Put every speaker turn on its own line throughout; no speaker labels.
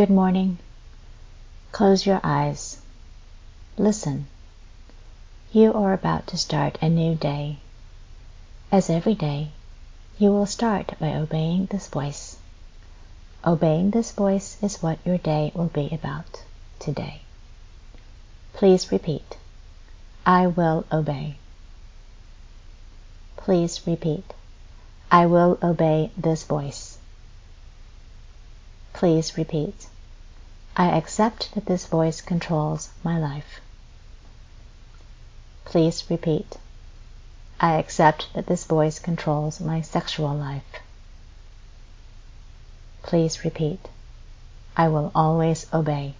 Good morning. Close your eyes. Listen. You are about to start a new day. As every day, you will start by obeying this voice. Obeying this voice is what your day will be about today. Please repeat. I will obey. Please repeat. I will obey this voice. Please repeat. I accept that this voice controls my life. Please repeat. I accept that this voice controls my sexual life. Please repeat. I will always obey.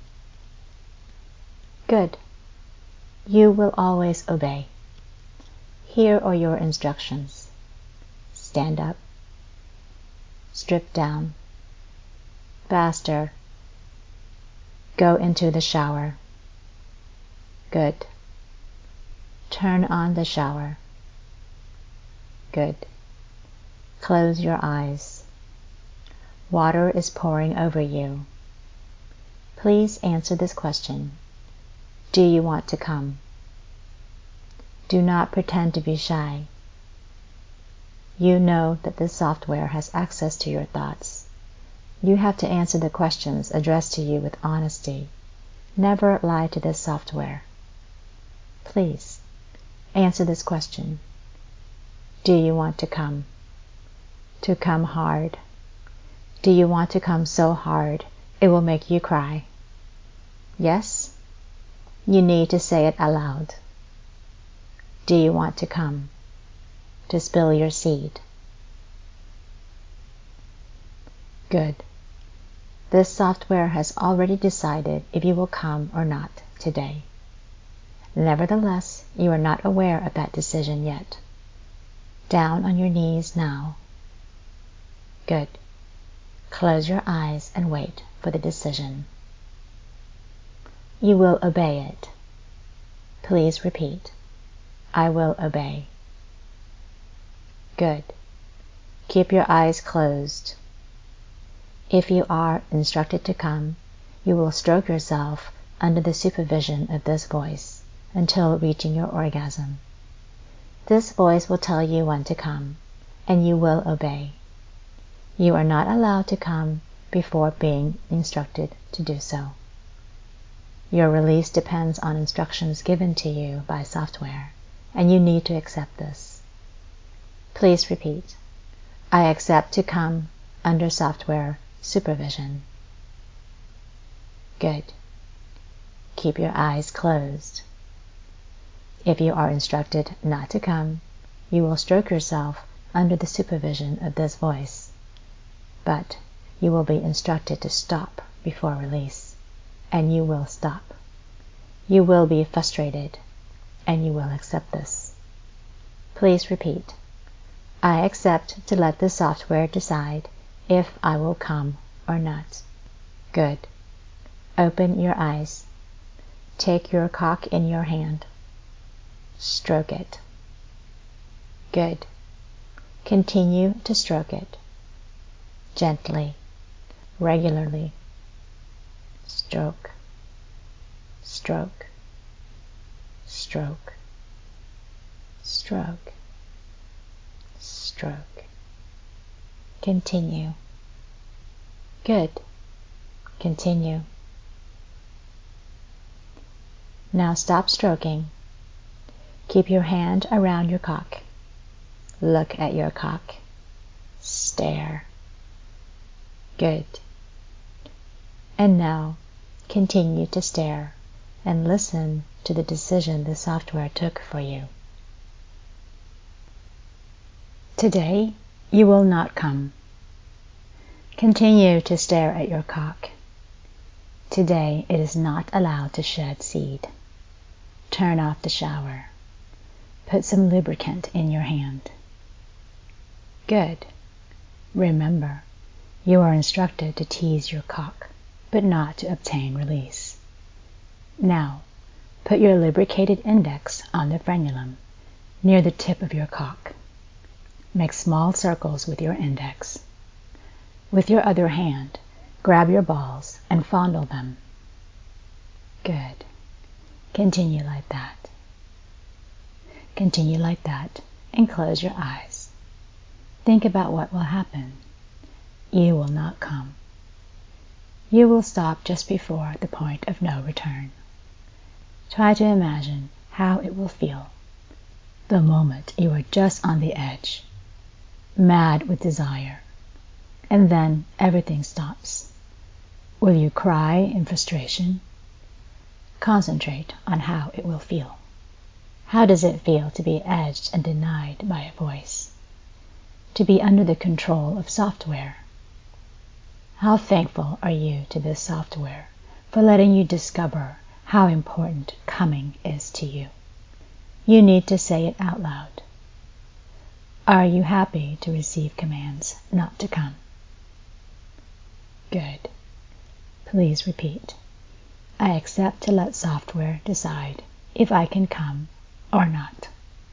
Good. You will always obey. Here are your instructions. Stand up. Strip down. Faster. Go into the shower. Good. Turn on the shower. Good. Close your eyes. Water is pouring over you. Please answer this question. Do you want to come? Do not pretend to be shy. You know that this software has access to your thoughts. You have to answer the questions addressed to you with honesty. Never lie to this software. Please, answer this question. Do you want to come? To come hard. Do you want to come so hard it will make you cry? Yes? You need to say it aloud. Do you want to come? To spill your seed. Good. This software has already decided if you will come or not today. Nevertheless, you are not aware of that decision yet. Down on your knees now. Good. Close your eyes and wait for the decision. You will obey it. Please repeat. I will obey. Good. Keep your eyes closed. If you are instructed to come, you will stroke yourself under the supervision of this voice until reaching your orgasm. This voice will tell you when to come, and you will obey. You are not allowed to come before being instructed to do so. Your release depends on instructions given to you by software, and you need to accept this. Please repeat. I accept to come under software supervision. Good. Keep your eyes closed. If you are instructed not to come, you will stroke yourself under the supervision of this voice. But you will be instructed to stop before release, and you will stop. You will be frustrated, and you will accept this. Please repeat. I accept to let the software decide if I will come or not. Good. Open your eyes. Take your cock in your hand. Stroke it. Good. Continue to stroke it. Gently, regularly. Stroke, stroke, stroke, stroke, stroke. Continue. Good. Continue. Now stop stroking. Keep your hand around your cock. Look at your cock. Stare. Good. And now continue to stare and listen to the decision the software took for you. Today, you will not come. Continue to stare at your cock. Today, it is not allowed to shed seed. Turn off the shower. Put some lubricant in your hand. Good. Remember, you are instructed to tease your cock, but not to obtain release. Now, put your lubricated index on the frenulum, near the tip of your cock. Make small circles with your index. With your other hand, Grab your balls and fondle them. Good. Continue like that. Continue like that and close your eyes. Think about what will happen. You will not come. You will stop just before the point of no return. Try to imagine how it will feel the moment you are just on the edge, mad with desire, and then everything stops. Will you cry in frustration? Concentrate on how it will feel. How does it feel to be edged and denied by a voice? To be under the control of software? How thankful are you to this software for letting you discover how important coming is to you? You need to say it out loud. Are you happy to receive commands not to come? Good. Please repeat. I accept to let software decide if I can come or not.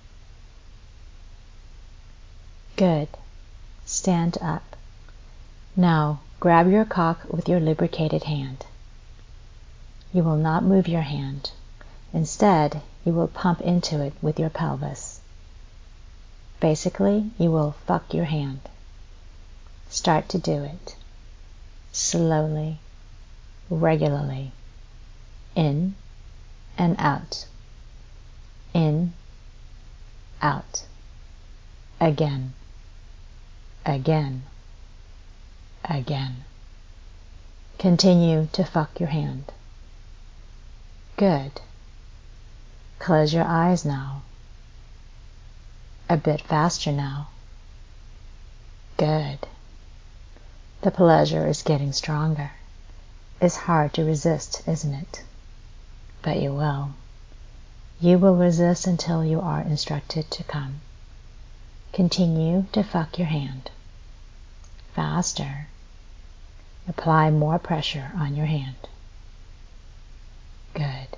Good. Stand up. Now grab your cock with your lubricated hand. You will not move your hand. Instead, you will pump into it with your pelvis. Basically, you will fuck your hand. Start to do it. Slowly, regularly. In and out. In, out. Again. Again. Again. Continue to fuck your hand. Good. Close your eyes now. A bit faster now. Good. The pleasure is getting stronger. It's hard to resist, isn't it? But you will. You will resist until you are instructed to come. Continue to fuck your hand. Faster. Apply more pressure on your hand. Good.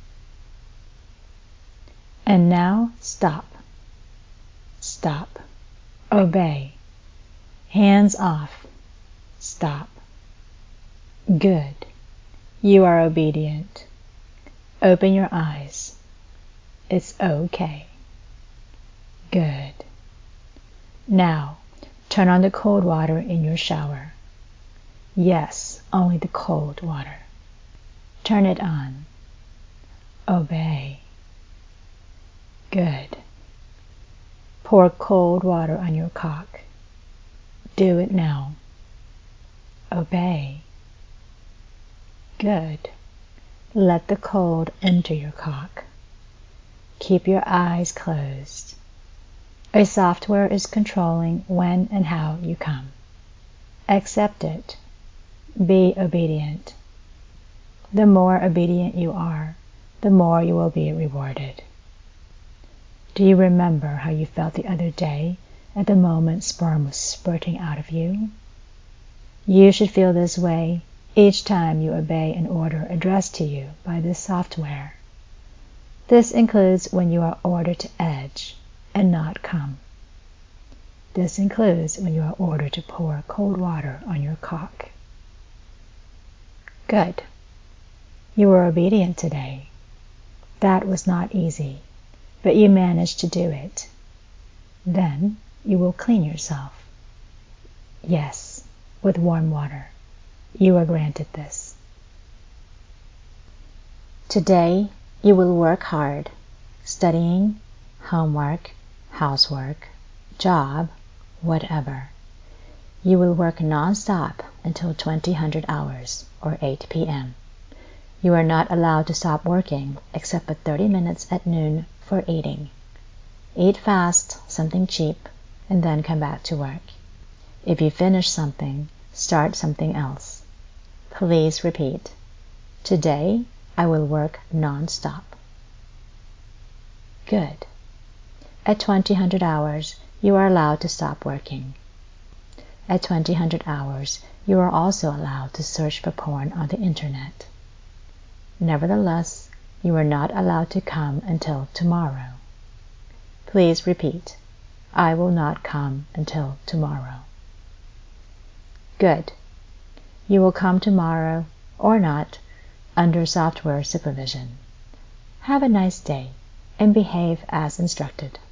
And now stop. Stop. Obey. Hands off. Stop. Good. You are obedient. Open your eyes. It's okay. Good. Now, turn on the cold water in your shower. Yes, only the cold water. Turn it on. Obey. Good. Pour cold water on your cock. Do it now. Obey. Good. Let the cold enter your cock. Keep your eyes closed. A software is controlling when and how you come. Accept it. Be obedient. The more obedient you are, the more you will be rewarded. Do you remember how you felt the other day at the moment sperm was spurting out of you? You should feel this way each time you obey an order addressed to you by this software. This includes when you are ordered to edge and not come. This includes when you are ordered to pour cold water on your cock. Good. You were obedient today. That was not easy, but you managed to do it. Then you will clean yourself. Yes, with warm water. You are granted this. Today you will work hard, studying, homework, housework, job, whatever. You will work non-stop until 2000 hours or 8 p.m. You are not allowed to stop working except for 30 minutes at noon for eating. Eat fast, something cheap, and then come back to work. If you finish something, start something else. Please repeat. Today, I will work non-stop. Good. At 2000 hours, you are allowed to stop working. At 2000 hours, you are also allowed to search for porn on the internet. Nevertheless, you are not allowed to come until tomorrow. Please repeat. I will not come until tomorrow. Good. You will come tomorrow, or not, under software supervision. Have a nice day and behave as instructed.